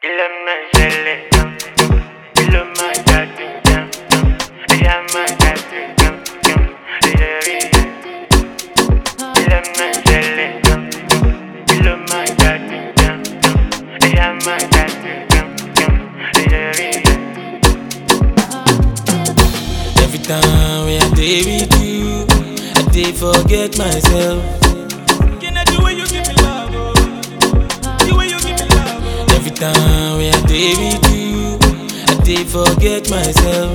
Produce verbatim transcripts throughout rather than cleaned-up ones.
Il aime geler, il aime gâter, il aime gâter, il aime geler, il aime gâter, il aime gâter, Every time when I day with you, I day forget myself. Can I do what you give me love? Oh? Do what you give me love? Oh? Every time when I day with you, I day forget myself.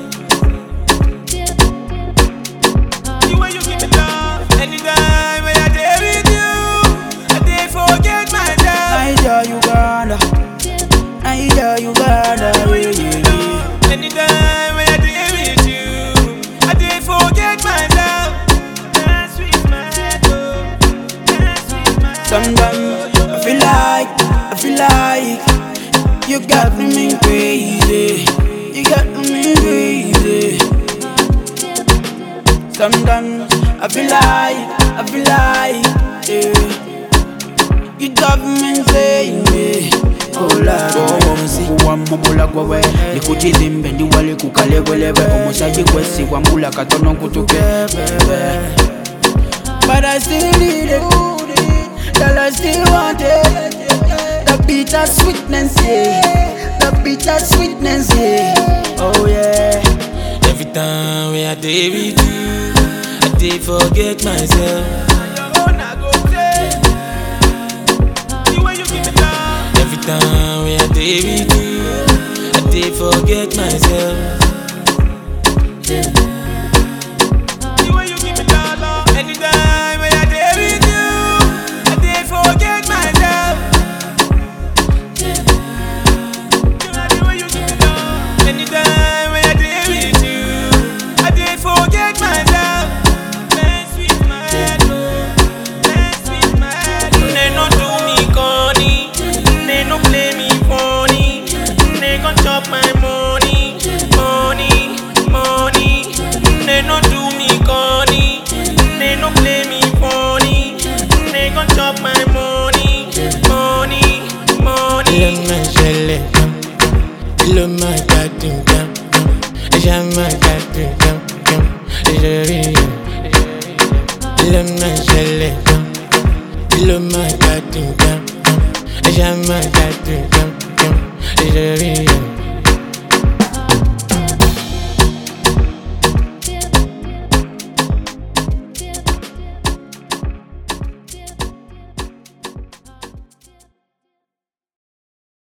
Do what you give me love? Anytime when I day with you, I day forget myself. Niger, Uganda, Niger, Uganda, yeah, yeah, yeah. Anytime when I day with you, I day forget myself. Dance with my head, oh. Dance with my head. Sometimes I feel like, I feel like you got me crazy, you got me crazy. Sometimes I feel like, I feel like, yeah, you got me insane, yeah. Wamubula gwewe nikujizimbe ndiwale kukalebwelebe omushaji kwesi wambula katono kutukebebe. But I still need it, girl, I still want it. The bitter sweetness, yeah, the bitter sweetness, yeah. Oh yeah. Every time when I day with you, I day forget myself. Every time when I day with you, I day forget myself. Anytime when I day with you, I day forget myself. Anytime when I day with you, I day forget myself. Dance with my head, oh. Dance with my head. They no do me corny, they no play me funny. They gon' chop my money, money, money. They no do me corny, they no play me funny. They gon' chop my money, money, money. Il aime geler, il aime gâter, il aime gâter, il aime geler, il aime gâter, il aime gâter,